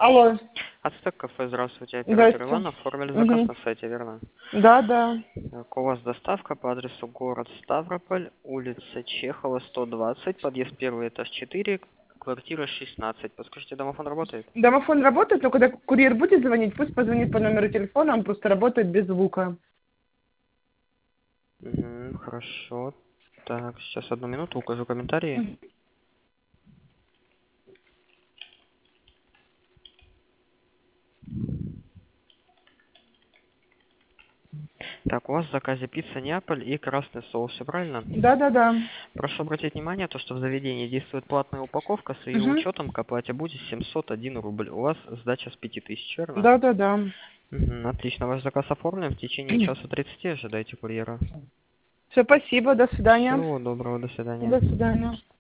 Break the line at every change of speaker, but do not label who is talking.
Алло.
Ацтек кафе, здравствуйте, оператор
Здрасте.
Иван, оформили заказ
Угу.
на сайте, верно?
Да, да.
Так, у вас доставка по адресу город Ставрополь, улица Чехова, 120, подъезд первый, этаж 4, квартира 16. Подскажите, домофон работает?
Домофон работает, но когда курьер будет звонить, пусть позвонит по номеру телефона, он просто работает без звука.
Угу, хорошо. Так, сейчас одну минуту, укажу комментарии. Так, у вас в заказе пицца Неаполь и красный соус, все правильно?
Да, да, да.
Прошу обратить внимание, то, что в заведении действует платная упаковка, с ее
Угу.
учетом к оплате будет 701 рубль. У вас сдача с 5000, верно?
Да, да, да.
Мгм, отлично, ваш заказ оформлен. В течение часа 30 ожидайте курьера.
Все, спасибо, до свидания.
Всего доброго, до свидания.
До свидания.